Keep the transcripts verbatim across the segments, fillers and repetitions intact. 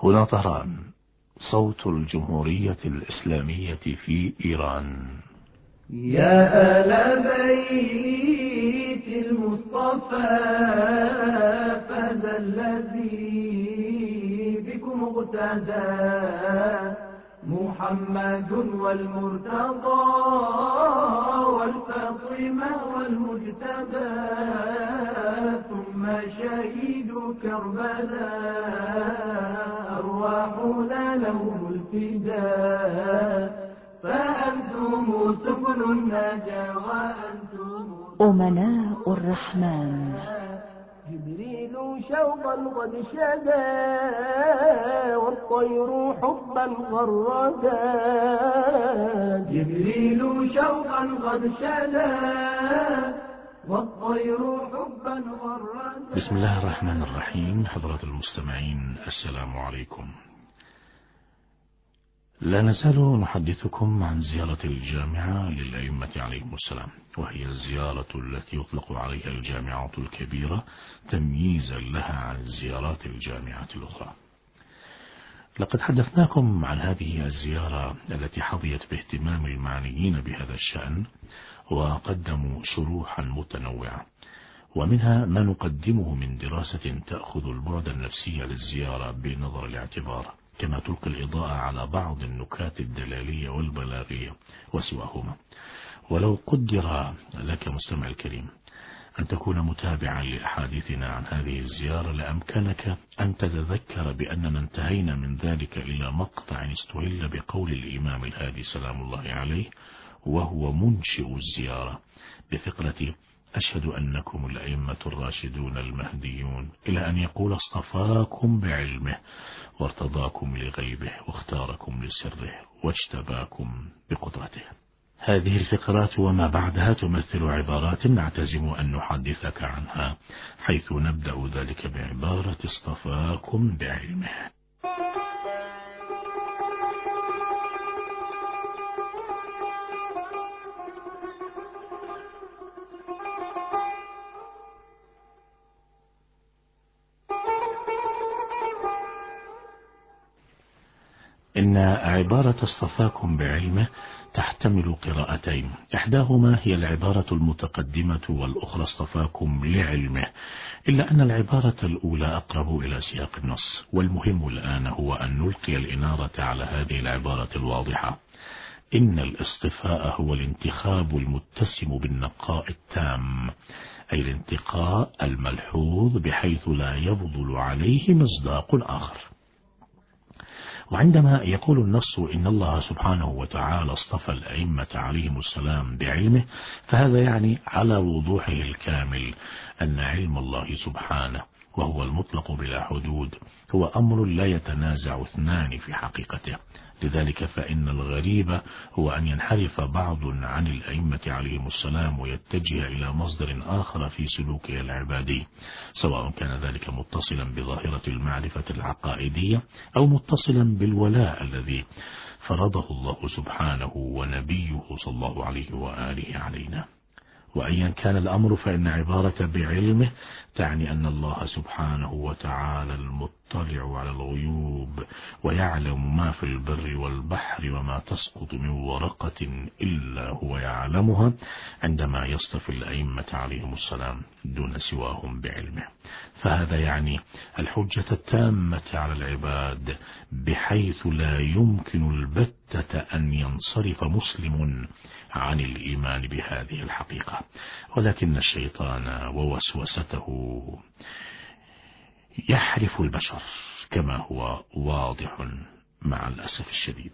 هنا طهران، صوت الجمهورية الإسلامية في إيران. يا آل بيت المصطفى فاز الذي بكم اقتدى، محمد والمرتضى والفاطمة والمجتبى، ثم شهيد كربلاء أرواحنا له الفداء، فأنتم سبل النجا وأنتم أمناء الرحمن. جبريل شوقا قد شدا، والطير حبا غردا، جبريل شوقا قد شدا، والطير حبا غردا. بسم الله الرحمن الرحيم. حضرات المستمعين، السلام عليكم. لا نزال نحدثكم عن زيارة الجامعة للأئمة عليهم السلام، وهي الزيارة التي يطلق عليها الجامعة الكبيرة تمييزا لها عن الزيارات الجامعة الأخرى. لقد حدثناكم عن هذه الزيارة التي حظيت باهتمام المعنيين بهذا الشأن، وقدموا شروحا متنوعة، ومنها ما نقدمه من دراسة تأخذ البعد النفسي للزيارة بنظر الاعتبار، كما تلقي الإضاءة على بعض النكات الدلالية والبلاغية وسواهما. ولو قدر لك مستمع الكريم أن تكون متابعا لأحاديثنا عن هذه الزيارة، لأمكنك أن تتذكر بأننا انتهينا من ذلك إلى مقطع استهل بقول الإمام الهادي سلام الله عليه وهو منشئ الزيارة بفقرة أشهد أنكم الأئمة الراشدون المهديون، إلى أن يقول اصطفاكم بعلمه وارتضاكم لغيبه واختاركم لسره واجتباكم بقدرته. هذه الفقرات وما بعدها تمثل عبارات نعتزم أن نحدثك عنها، حيث نبدأ ذلك بعبارة اصطفاكم بعلمه. إن عبارة اصطفاكم بعلمه تحتمل قراءتين، إحداهما هي العبارة المتقدمة والأخرى اصطفاكم لعلمه، إلا أن العبارة الأولى أقرب إلى سياق النص، والمهم الآن هو أن نلقي الإنارة على هذه العبارة الواضحة. إن الاصطفاء هو الانتخاب المتسم بالنقاء التام، أي الانتقاء الملحوظ بحيث لا يفضل عليه مصداق آخر. وعندما يقول النص إن الله سبحانه وتعالى اصطفى الأئمة عليهم السلام بعلمه، فهذا يعني على وضوحه الكامل أن علم الله سبحانه، وهو المطلق بلا حدود، هو أمر لا يتنازع اثنان في حقيقته. لذلك فإن الغريب هو أن ينحرف بعض عن الأئمة عليهم السلام ويتجه إلى مصدر آخر في سلوكه العبادي، سواء كان ذلك متصلا بظاهرة المعرفة العقائدية أو متصلا بالولاء الذي فرضه الله سبحانه ونبيه صلى الله عليه وآله علينا. وأيا كان الأمر، فإن عبارة بعلمه تعني أن الله سبحانه وتعالى المطلع على الغيوب، ويعلم ما في البر والبحر وما تسقط من ورقة إلا هو يعلمها، عندما يصطفي الأئمة عليهم السلام دون سواهم بعلمه. فهذا يعني الحجة التامة على العباد، بحيث لا يمكن البتة أن ينصرف مسلم عن الإيمان بهذه الحقيقة، ولكن الشيطان ووسوسته يحرف البشر كما هو واضح مع الأسف الشديد.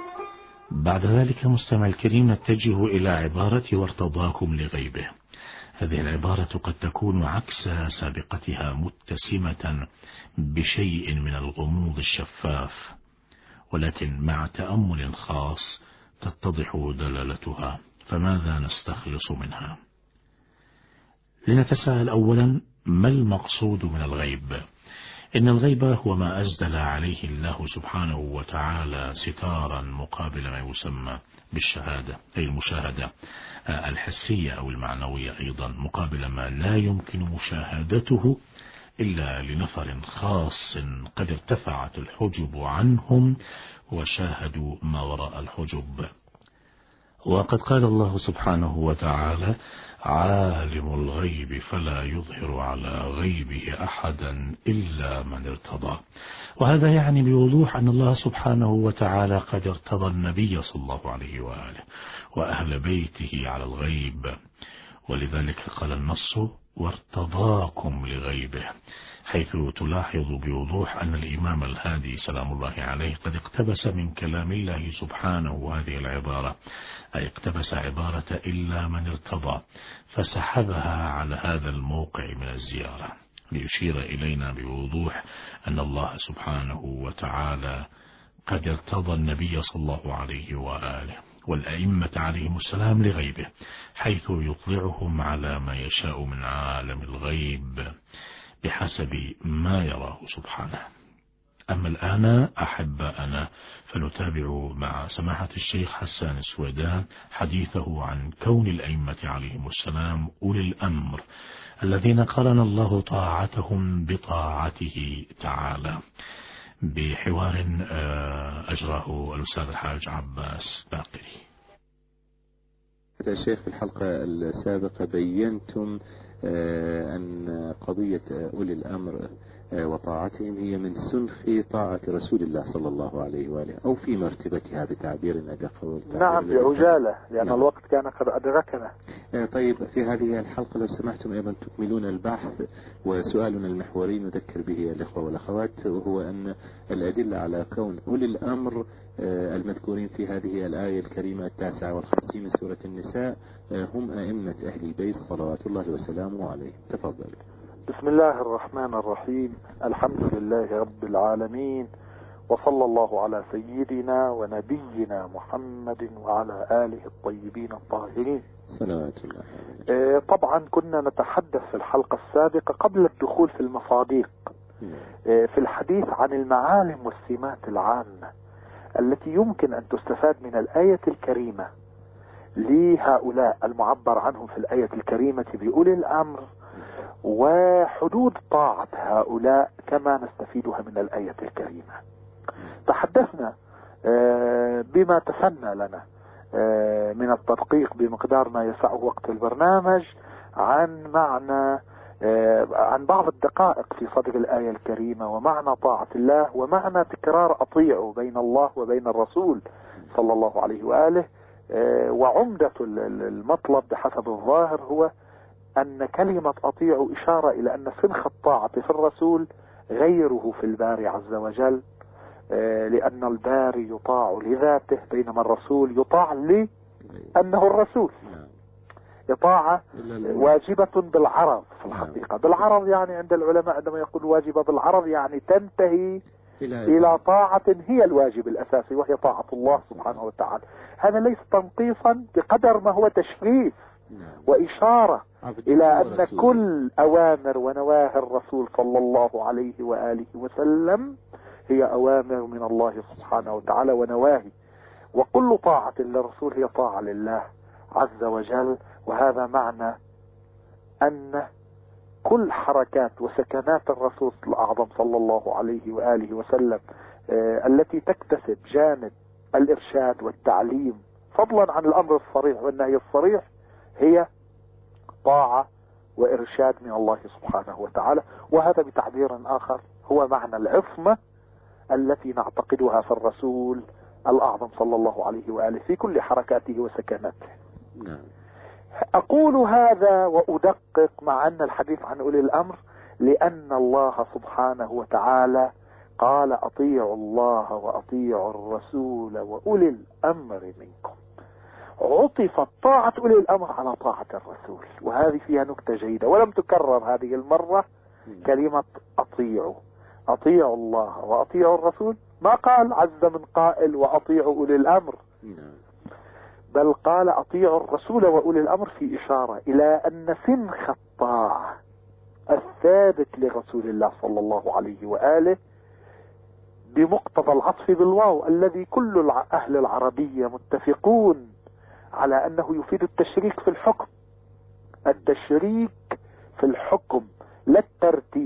بعد ذلك مستمع الكريم نتجه إلى عبارة وارتضاكم لغيبه، هذه العبارة قد تكون عكس سابقتها متسمة بشيء من الغموض الشفاف، ولكن مع تأمل خاص تتضح دلالتها. فماذا نستخلص منها؟ لنتساءل أولا: ما المقصود من الغيب؟ إن الغيب هو ما أسدل عليه الله سبحانه وتعالى ستارا مقابل ما يسمى بالشهادة، أي المشاهدة الحسية أو المعنوية، أيضا مقابل ما لا يمكن مشاهدته إلا لنفر خاص قد ارتفعت الحجب عنهم وشاهدوا ما وراء الحجب. وقد قال الله سبحانه وتعالى: عالم الغيب فلا يظهر على غيبه أحدا إلا من ارتضى. وهذا يعني بوضوح أن الله سبحانه وتعالى قد ارتضى النبي صلى الله عليه وآله وأهل بيته على الغيب، ولذلك قال النص: وارتضاكم لغيبه، حيث تلاحظ بوضوح أن الإمام الهادي سلام الله عليه قد اقتبس من كلام الله سبحانه هذه العبارة، أي اقتبس عبارة إلا من ارتضى، فسحبها على هذا الموقع من الزيارة ليشير إلينا بوضوح أن الله سبحانه وتعالى قد ارتضى النبي صلى الله عليه وآله والأئمة عليهم السلام لغيبه، حيث يطلعهم على ما يشاء من عالم الغيب بحسب ما يراه سبحانه. أما الآن أحباءنا فنتابع مع سماحة الشيخ حسان السويدان حديثه عن كون الأئمة عليهم السلام أولي الأمر الذين قرن الله طاعتهم بطاعته تعالى، بحوار أجراه الأستاذ الحاج عباس باقري. الشيخ في الحلقة السابقة بينتم أن قضية أولي الأمر وطاعتهم هي من سنخ طاعة رسول الله صلى الله عليه وآله، أو في مرتبتها بتعبيرنا دقيق. نعم بعجالة، لأن نعم. الوقت كان قد أدركنا. طيب، في هذه الحلقة لو سمحتم أيضا تكملون البحث، وسؤالنا المحوري نذكر به الإخوة والأخوات، وهو أن الأدلة على كون أولي الأمر المذكورين في هذه الآية الكريمة التاسعة والخمسين من سورة النساء هم أئمة أهل البيت صلوات الله وسلامه عليه. تفضل. بسم الله الرحمن الرحيم. الحمد لله رب العالمين، وصلى الله على سيدنا ونبينا محمد وعلى آله الطيبين الطاهرين صلوات الله. آه طبعا كنا نتحدث في الحلقة السابقة قبل الدخول في المصادق آه في الحديث عن المعالم والسمات العامة التي يمكن أن تستفاد من الآية الكريمة لهؤلاء المعبر عنهم في الآية الكريمة بأولي الأمر، وحدود طاعة هؤلاء كما نستفيدها من الآية الكريمة. تحدثنا بما تسنى لنا من التدقيق بمقدار ما يسعه وقت البرنامج عن معنى عن بعض الدقائق في صدر الآية الكريمة، ومعنى طاعة الله، ومعنى تكرار أطيعوا بين الله وبين الرسول صلى الله عليه وآله. وعمدة المطلب بحسب الظاهر هو أن كلمة أطيعوا إشارة إلى أن سنخ الطاعة في الرسول غيره في الباري عز وجل، لأن الباري يطاع لذاته بينما الرسول يطاع لأنه الرسول. إطاعة واجبة بالعرض في الحقيقة. بالعرض يعني عند العلماء عندما يقول واجبة بالعرض يعني تنتهي إلى طاعة هي الواجب الأساسي، وهي طاعة الله سبحانه وتعالى. هذا ليس تنقيصا بقدر ما هو تشريف وإشارة إلى أن كل أوامر ونواهي الرسول صلى الله عليه وآله وسلم هي أوامر من الله سبحانه وتعالى ونواهي، وكل طاعة للرسول هي طاعة لله عز وجل. وهذا معنى أن كل حركات وسكنات الرسول الأعظم صلى الله عليه وآله وسلم آه التي تكتسب جانب الإرشاد والتعليم فضلا عن الأمر الصريح والنهي الصريح هي طاعة وإرشاد من الله سبحانه وتعالى. وهذا بتعبير آخر هو معنى العصمة التي نعتقدها في الرسول الأعظم صلى الله عليه وآله في كل حركاته وسكناته. نعم. أقول هذا وأدقق مع أن الحديث عن أولي الأمر لأن الله سبحانه وتعالى قال أطيعوا الله وأطيعوا الرسول وأولي الأمر منكم. عطفت طاعة أولي الأمر على طاعة الرسول، وهذه فيها نكتة جيدة ولم تكرر هذه المرة كلمة أطيعوا. أطيعوا الله وأطيعوا الرسول، ما قال عز من قائل وأطيعوا أولي الأمر، بل قال أطيعوا الرسول وأولي الأمر، في إشارة إلى أن سنخ الطاعة الثابت لرسول الله صلى الله عليه وآله بمقتضى العطف بالواو الذي كل أهل العربية متفقون على أنه يفيد التشريك في الحكم، التشريك في الحكم لا الترتيب.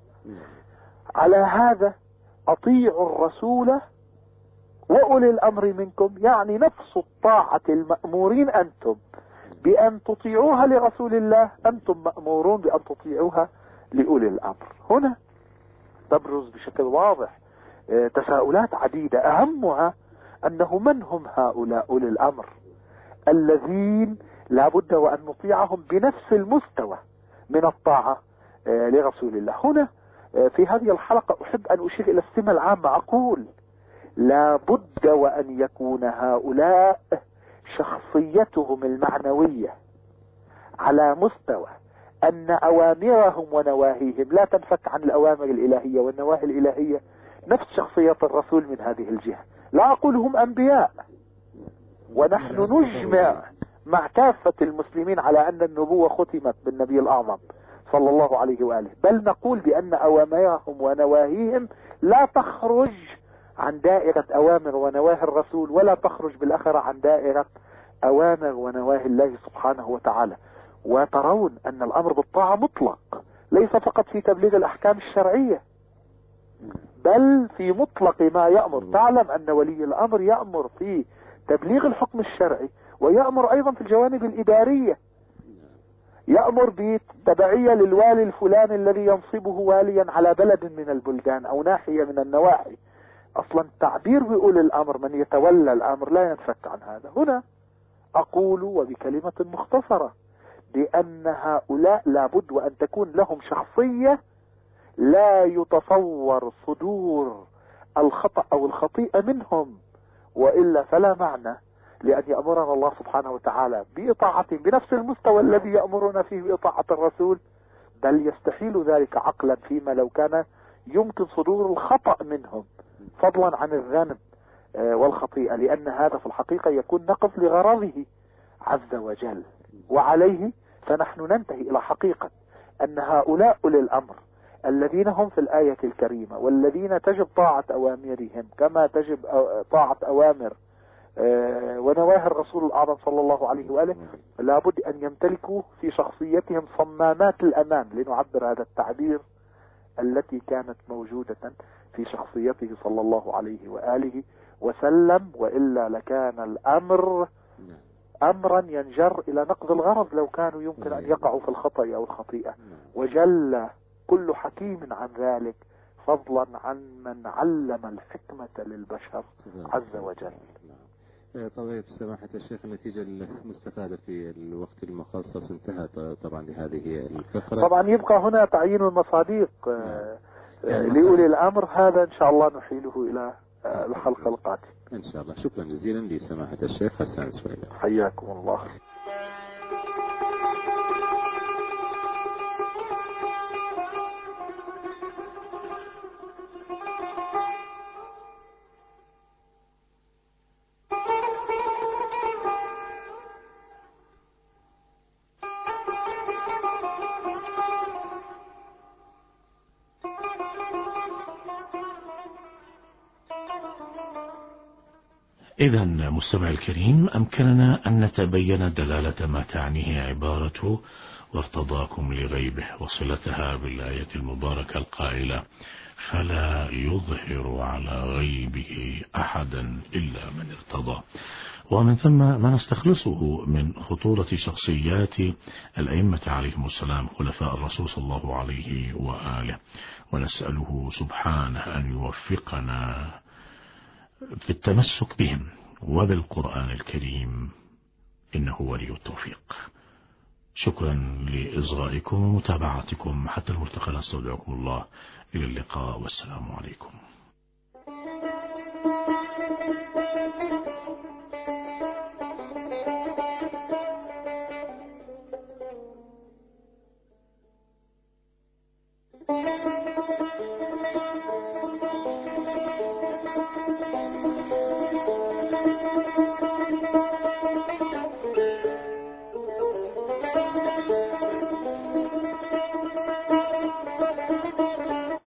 على هذا أطيعوا الرسول وأولي الأمر منكم، يعني نفس الطاعة المأمورين أنتم بأن تطيعوها لرسول الله، أنتم مأمورون بأن تطيعوها لأولي الأمر. هنا تبرز بشكل واضح تساؤلات عديدة، أهمها أنه من هم هؤلاء أولي الأمر الذين لا بد وأن نطيعهم بنفس المستوى من الطاعة لرسول الله. هنا في هذه الحلقة أحب أن أشير إلى السمة العامة، أقول لا بد وأن يكون هؤلاء شخصيتهم المعنوية على مستوى أن أوامرهم ونواهيهم لا تنفك عن الأوامر الإلهية والنواهي الإلهية، نفس شخصية الرسول من هذه الجهة. لا أقول هم أنبياء ونحن نجمع مع كافة المسلمين على أن النبوة ختمت بالنبي الأعظم صلى الله عليه وآله، بل نقول بأن أوامرهم ونواهيهم لا تخرج عن دائرة أوامر ونواهي الرسول، ولا تخرج بالأخرى عن دائرة أوامر ونواهي الله سبحانه وتعالى. وترون أن الأمر بالطاعة مطلق، ليس فقط في تبليغ الأحكام الشرعية بل في مطلق ما يأمر. تعلم أن ولي الأمر يأمر في تبليغ الحكم الشرعي، ويأمر أيضا في الجوانب الإدارية، يأمر بالتبعية للوالي الفلاني الذي ينصبه واليا على بلد من البلدان أو ناحية من النواحي. أصلا تعبير بأولي الأمر من يتولى الأمر لا ينفك عن هذا. هنا أقول وبكلمة مختصرة بأن هؤلاء لابد وأن تكون لهم شخصية لا يتصور صدور الخطأ أو الخطيئة منهم، وإلا فلا معنى لأن يأمرنا الله سبحانه وتعالى بإطاعته بنفس المستوى الذي يأمرنا فيه بإطاعة الرسول، بل يستحيل ذلك عقلا فيما لو كان يمكن صدور الخطأ منهم، فضلا عن الذنب والخطيئة، لأن هذا في الحقيقة يكون نقض لغرضه عز وجل. وعليه فنحن ننتهي إلى حقيقة أن هؤلاء أولي الأمر الذين هم في الآية الكريمة والذين تجب طاعة أوامرهم كما تجب طاعة أوامر ونواهي الرسول الأعظم صلى الله عليه وآله، لابد أن يمتلكوا في شخصيتهم صمامات الأمان، لنعبر هذا التعبير، التي كانت موجودة في شخصيته صلى الله عليه وآله وسلم، وإلا لكان الأمر أمرا ينجر إلى نقض الغرض لو كانوا يمكن أن يقعوا في الخطأ أو الخطيئة. وجل كل حكيم عن ذلك، فضلا عن من علم الحكمة للبشر عز وجل. طبعا سماحة الشيخ، النتيجة المستفادة في الوقت المخصص انتهى طبعا لهذه الفقرة. طبعا يبقى هنا تعيين المصاديق لأولي الأمر، هذا إن شاء الله نحيله إلى الحلقة القادمة إن شاء الله. شكرا جزيلا لسماحة الشيخ حسان سويلم، حياكم الله. إذا مستمع الكريم، أمكننا أن نتبين دلالة ما تعنيه عبارة وارتضاكم لغيبه وصلتها بالآية المباركة القائلة فلا يظهر على غيبه أحدا إلا من ارتضى. ومن ثم ما نستخلصه من خطورة شخصيات الأئمة عليهم السلام خلفاء الرسول صلى الله عليه وآله، ونسأله سبحانه أن يوفقنا في التمسك بهم وبالقرآن الكريم، إنه ولي التوفيق. شكرا لإصغائكم ومتابعتكم، حتى الملتقى نستودعكم الله، إلى اللقاء والسلام عليكم.